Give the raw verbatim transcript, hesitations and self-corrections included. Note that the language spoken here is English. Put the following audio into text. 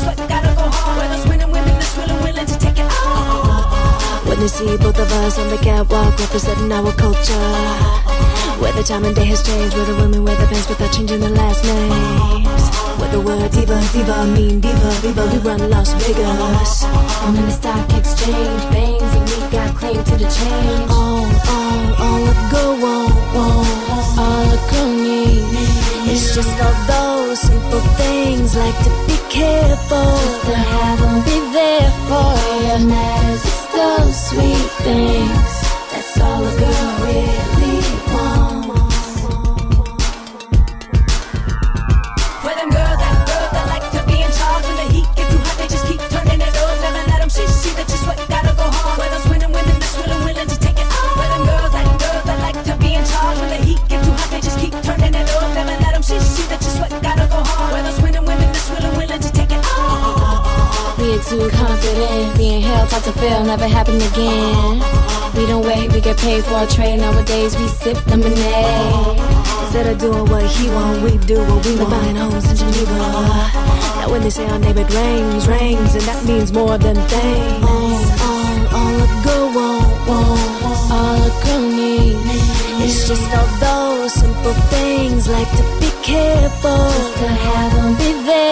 sweat, gotta go hard. Where those winning women that's willing, willing to take it all. When they see both of us on the catwalk representing our culture, where the time and day has changed, where the women wear the pants without changing their last names, where the word diva, diva mean diva, viva, we run Las Vegas. I'm in the stock exchange, bangs, and we got claim to the change. All, all, all a go on, all a girl need. It's just all those simple things, like to be careful, just to have them be there for you. Matters, it's those sweet things. That's all a girl really wants. Where them girls at, girls that like to be in charge. When the heat get too hot, they just keep turning it on. Never let them see, see that you sweat, gotta go hard. Where those winning women that's willing, willing to take it all. Where them girls at, girls that like to be in charge. When the heat get too hot, they just keep turning it on. Never let them see, see that you sweat, gotta go hard. Where those winning women that's willing, willing to take it all. Being too confident, being held hard to fail, never happen again. We don't wait, we get paid for our trade. Nowadays we sip lemonade. Instead of doing what he want, we do what we want. Buying homes in Geneva. Now when they say our neighbor, it rains, rains, and that means more than things. All, all, all a girl want, all a girl need. It's just all those simple things, like to be careful, just to have them be there